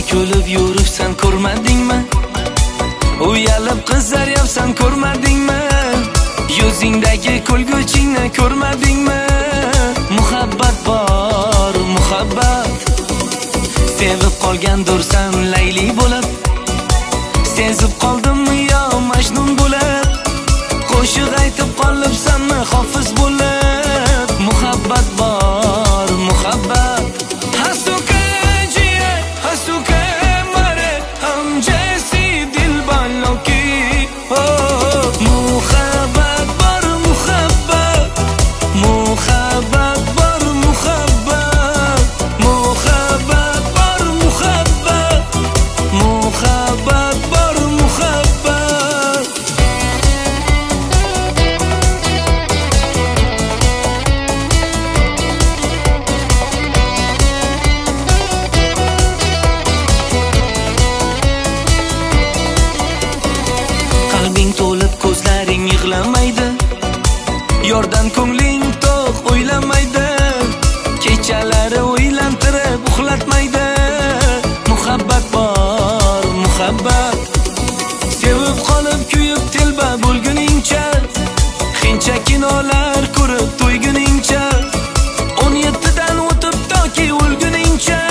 kulib yuribsan ko'rmadingmi? Uyalib qizaryapsan ko'rmadingmi? Yuzingdagi kulguchingni ko'rmadingmi? Muhabbat bor, muhabbat. Sevib qolgandursan Layli bo'lib, sezib qoldimmi yo Majnun bo'lib? Qo'shiq aytib qolibsanmi Hofiz bo'lib? Muhabbat bor, muhabbat. Hasuka jiya, hasuka mare, ham jesi dil baloki. Oh, muhabbat bor, muhabbat. Muhabbat bor, muhabbat. Muhabbat bor, muhabbat. Muhabbat bor, muhabbat. Qalbing to'lib, ko'zlaring yig'lamaydi. Yordan ko'ngling to'q o'ylamaydi. Kechalari o'ylantirib uxlatmaydi. Muhabbat bor, muhabbat. Sevib qolib kuyib telba bo'lguningcha, qancha kinolar ko'rib to'yguningcha, 17 dan o'tib toki o'lguningcha.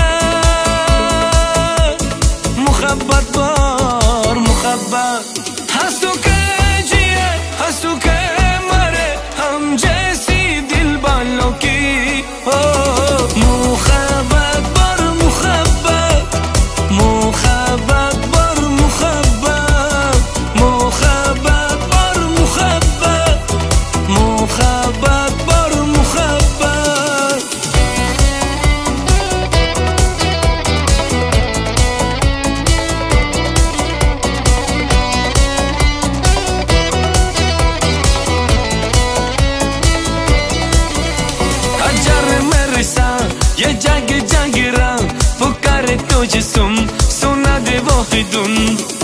Muhabbat bor, muhabbat. Hasuka jiya, hasuka mare, ham jesi dil baloki. Oh, muhabbat bor, muhabbat. Muhabbat bor, muhabbat. Muhabbat bor, muhabbat. Muhabbat bor, muhabbat. Hajar merisa, ye jagi jagira, pukare tujhe sum, suna de wahidun.